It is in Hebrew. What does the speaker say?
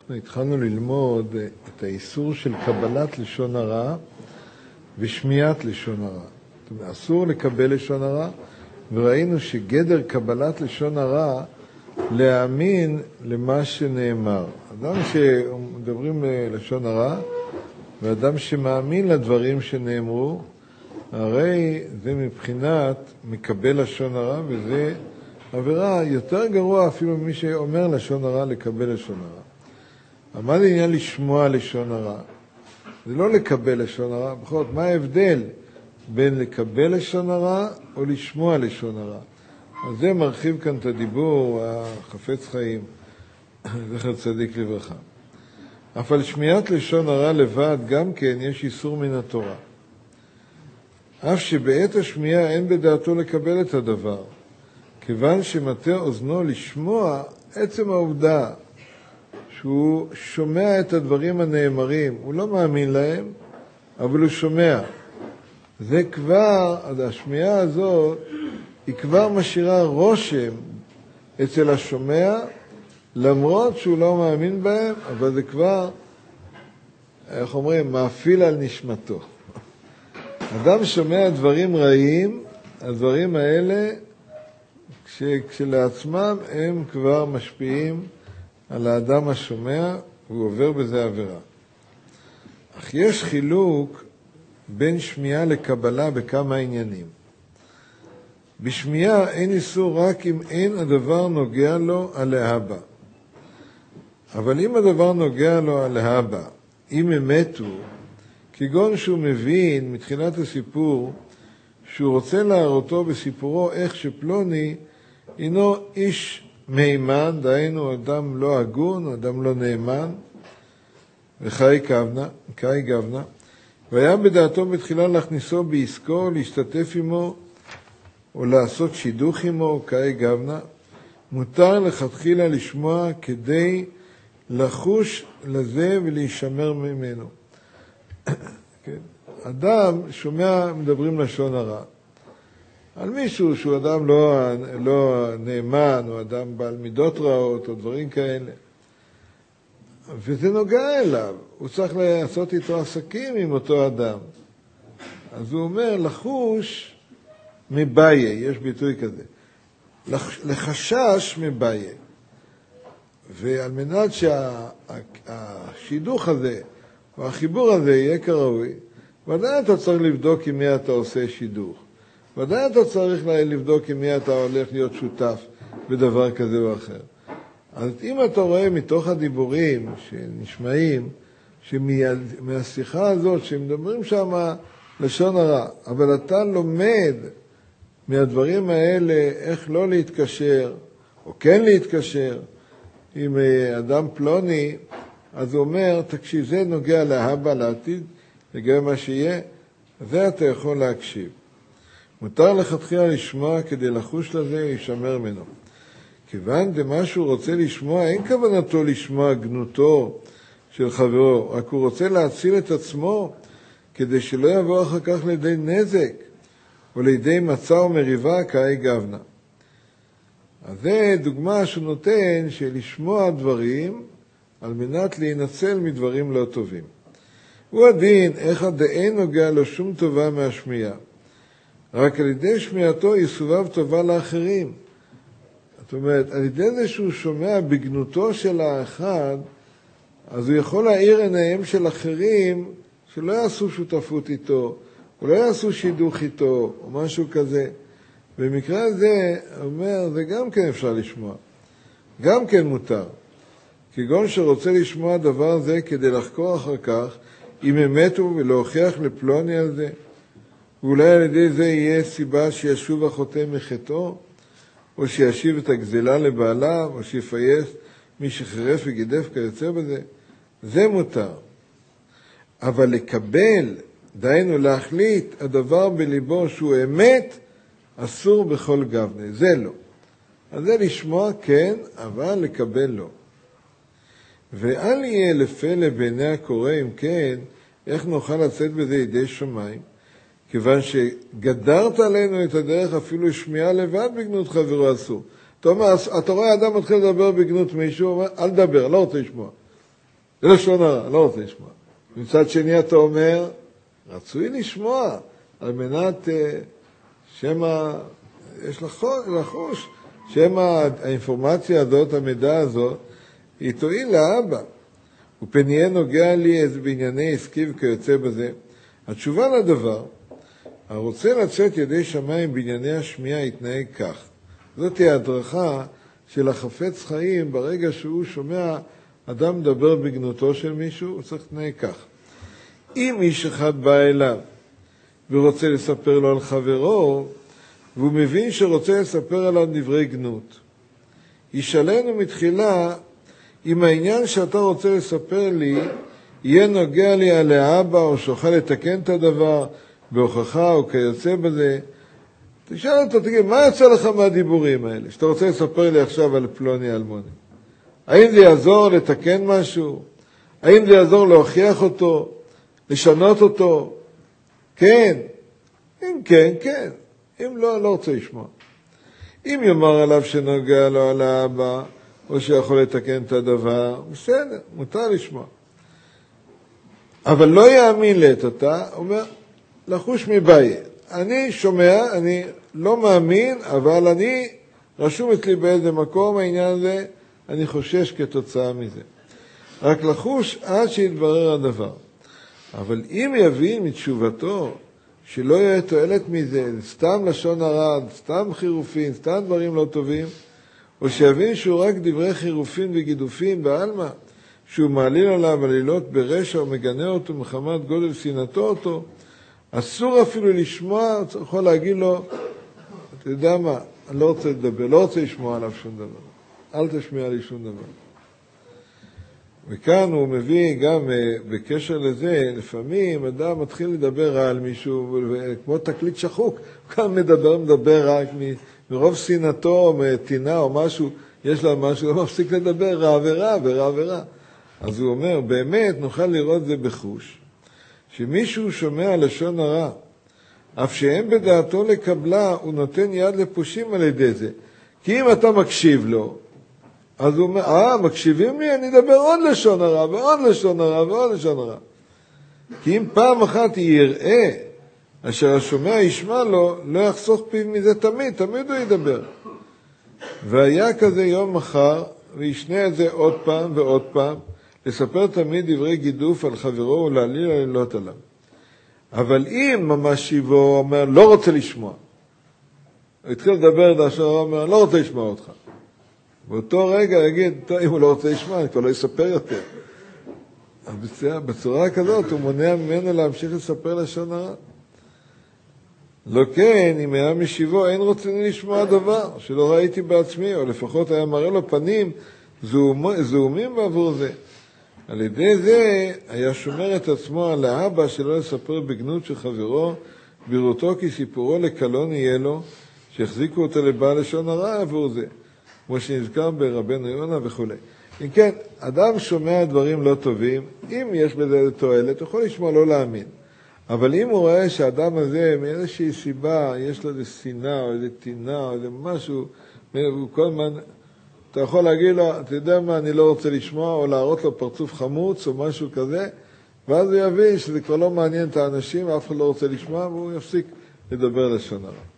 אנחנו התחלנו ללמוד את האיסור של קבלת לשון הרע ושמיעת לשון הרע. זאת אומרת, אסור לקבל לשון הרע, וראינו שגדר קבלת לשון הרע להאמין למה שנאמר. אדם שמדברים לשון הרע, ואדם שמאמין לדברים שנאמרו, הרי זה מבחינת מקבל לשון הרע, וזה עבירה יותר גרוע אפילו ממי שאומר לשון הרע לקבל לשון הרע. מה זה עניין לשמוע לשון הרע? זה לא לקבל לשון הרע. בכל זאת, מה ההבדל בין לקבל לשון הרע או לשמוע לשון הרע? אז זה מרחיב כאן את הדיבור, החפץ חיים, זכר צדיק לברכה. אף על שמיעת לשון הרע לבד גם כן יש איסור מן התורה. אף שבעת השמיעה אין בדעתו לקבל את הדבר, כיוון שמטה אוזנו לשמוע עצם העובדה שהוא שומע את הדברים הנאמרים, הוא לא מאמין להם, אבל הוא שומע. זה כבר, השמיעה הזאת, היא כבר משאירה רושם אצל השומע, למרות שהוא לא מאמין בהם, אבל זה כבר, איך אומרים, מאפיל על נשמתו. אדם שומע דברים רעים, הדברים האלה, כשלעצמם הם כבר משפיעים על האדם השומע, והוא עובר בזה עבירה. אך יש חילוק בין שמיעה לקבלה בכמה עניינים. בשמיעה אין איסור רק אם אין הדבר נוגע לו על להבא. אבל אם הדבר נוגע לו על להבא, אם אמת הוא, כגון שהוא מבין מתחילת הסיפור, שהוא רוצה להראותו בסיפורו איך שפלוני הינו איש מהימן, דהיינו אדם לא הגון, אדם לא נאמן, וחי גבנה, והיה בדעתו בתחילה להכניסו בעסקו, להשתתף עמו, או לעשות שידוך עמו, חי גבנה, מותר לכתחילה לשמוע כדי לחוש לזה ולהישמר ממנו. כן. אדם שומע מדברים לשון הרע. על מישהו שהוא אדם לא נאמן, או אדם בעל מידות רעות, או דברים כאלה. וזה נוגע אליו. הוא צריך לעשות איתו עסקים עם אותו אדם. אז הוא אומר, לחוש מבעיה, יש ביטוי כזה. לחשש מבעיה. ועל מנת שהשידוך הזה, או החיבור הזה יהיה כראוי, ודאי אתה צריך לבדוק עם מי אתה עושה שידוך. ודאי אתה צריך לבדוק עם מי אתה הולך להיות שותף בדבר כזה או אחר. אז אם אתה רואה מתוך הדיבורים שנשמעים, שמהשיחה הזאת, שמדברים שם לשון הרע, אבל אתה לומד מהדברים האלה איך לא להתקשר, או כן להתקשר עם אדם פלוני, אז הוא אומר, תקשיב, זה נוגע להבא, לעתיד, לגבי מה שיהיה, זה אתה יכול להקשיב. מותר לכתחילה לשמוע כדי לחוש לזה להישמר ממנו. כיוון דמה שהוא רוצה לשמוע, אין כוונתו לשמוע גנותו של חברו, רק הוא רוצה להציל את עצמו, כדי שלא יבוא אחר כך לידי נזק, או לידי מצא ומריבה כאי גבנה. אז זה דוגמה שהוא נותן של לשמוע דברים, על מנת להינצל מדברים לא טובים. הוא הדין, איך הדאין נוגע לו שום טובה מהשמיעה. רק על ידי שמיעתו יסובב טובה לאחרים. זאת אומרת, על ידי זה שהוא שומע בגנותו של האחד, אז הוא יכול להאיר עיניהם של אחרים שלא יעשו שותפות איתו, או לא יעשו שידוך איתו, או משהו כזה. במקרה הזה, אומר, זה גם כן אפשר לשמוע. גם כן מותר. כגון שרוצה לשמוע דבר זה כדי לחקור אחר כך, אם אמת הוא ולהוכיח לפלוני על זה, ואולי על ידי זה יהיה סיבה שישוב החוטא מחטאו, או שישיב את הגזלה לבעליו, או שיפייס מי שחירף וגידף כיוצא בזה. זה מותר. אבל לקבל, דהיינו להחליט הדבר בליבו שהוא אמת, אסור בכל גבנה. זה לא. אז זה לשמוע כן, אבל לקבל לא. ואל יהיה לפלא בעיני הקורא, אם כן, איך נוכל לצאת בזה ידי שמיים? כיוון שגדרת עלינו את הדרך אפילו שמיעה לבד בגנות חברו אסור. אתה אומר, אתה רואה אדם מתחיל לדבר בגנות מישהו, הוא אומר, אל דבר, לא רוצה לשמוע. זה לשון הרע, לא רוצה לשמוע. מצד שני אתה אומר, רצוי לשמוע, על מנת שמה, יש לחוש, שמה האינפורמציה הזאת, המידע הזאת, היא תועיל לאבא. ופן יהיה נוגע לי איזה בענייני עסקי וכיוצא בזה. התשובה לדבר, הרוצה לצאת ידי שמיים בענייני השמיעה יתנהג כך. זאת היא ההדרכה של החפץ חיים ברגע שהוא שומע אדם מדבר בגנותו של מישהו, הוא צריך להתנהג כך. אם איש אחד בא אליו ורוצה לספר לו על חברו, והוא מבין שרוצה לספר עליו דברי גנות, ישאלנו מתחילה, אם העניין שאתה רוצה לספר לי יהיה נוגע לי על האבא או שאוכל לתקן את הדבר בהוכחה או כיוצא בזה, תשאל אותו, תגיד, מה יוצא לך מהדיבורים האלה שאתה רוצה לספר לי עכשיו על פלוני אלמוני? האם זה יעזור לתקן משהו? האם זה יעזור להוכיח אותו? לשנות אותו? כן. אם כן, כן. אם לא, לא רוצה לשמוע. אם יאמר עליו שנוגע לו על האבא, או שיכול לתקן את הדבר, בסדר, מותר לשמוע. אבל לא יאמין לעת אותה, אומר, לחוש מבעיה. אני שומע, אני לא מאמין, אבל אני רשום אצלי באיזה מקום העניין הזה, אני חושש כתוצאה מזה. רק לחוש עד שיתברר הדבר. אבל אם יבין מתשובתו שלא יהיה תועלת מזה, סתם לשון הרע, סתם חירופין, סתם דברים לא טובים, או שיבין שהוא רק דברי חירופין וגידופין בעלמא, שהוא מעליל עליו עלילות ברשע ומגנה אותו מחמת גודל שנאתו אותו, אסור אפילו לשמוע, יכול להגיד לו, אתה יודע מה, אני לא רוצה לדבר, לא רוצה לשמוע עליו שום דבר. אל תשמיע לי שום דבר. וכאן הוא מביא גם בקשר לזה, לפעמים אדם מתחיל לדבר רע על מישהו, כמו תקליט שחוק, הוא כאן מדבר רק מרוב שנאתו, מתינה או משהו, יש לה משהו, הוא מפסיק לדבר רע ורע ורע ורע. אז הוא אומר, באמת נוכל לראות זה בחוש, שמישהו שומע לשון הרע, אף שאין בדעתו לקבלה, הוא נותן יד לפושים על ידי זה. כי אם אתה מקשיב לו, אז הוא אומר, מקשיבים לי, אני אדבר עוד לשון הרע, ועוד לשון הרע, ועוד לשון הרע. כי אם פעם אחת יראה, אשר השומע ישמע לו, לא יחסוך פיו מזה תמיד, תמיד הוא ידבר. והיה כזה יום מחר, וישנה את זה עוד פעם ועוד פעם, לספר תמיד דברי גידוף על חברו ולהעליל עלילות עליו. אבל אם ממש שיבו אומר, לא רוצה לשמוע, הוא התחיל לדבר את אשר הוא אומר, לא רוצה לשמוע אותך. באותו רגע יגיד, טוב, אם הוא לא רוצה לשמוע, אני כבר לא יספר יותר. בצורה כזאת הוא מונע ממנו להמשיך לספר לשון הרע. לא כן, אם היה משיבו, אין רציני לשמוע דבר שלא ראיתי בעצמי, או לפחות היה מראה לו פנים זעומים בעבור זה. על ידי זה היה שומר את עצמו על האבא שלא לספר בגנות של חברו, בראותו כי סיפורו לקלון יהיה לו, שהחזיקו אותו לבעל לשון הרע עבור זה, כמו שנזכר ברבנו יונה וכו'. אם כן, אדם שומע דברים לא טובים, אם יש בזה תועלת, הוא יכול לשמוע לא להאמין. אבל אם הוא רואה שהאדם הזה, מאיזושהי סיבה, יש לו איזו שנאה או איזו טינה או איזה משהו, הוא כל הזמן, אתה יכול להגיד לו, אתה יודע מה, אני לא רוצה לשמוע, או להראות לו פרצוף חמוץ או משהו כזה, ואז הוא יבין שזה כבר לא מעניין את האנשים, אף אחד לא רוצה לשמוע, והוא יפסיק לדבר לשון הרע.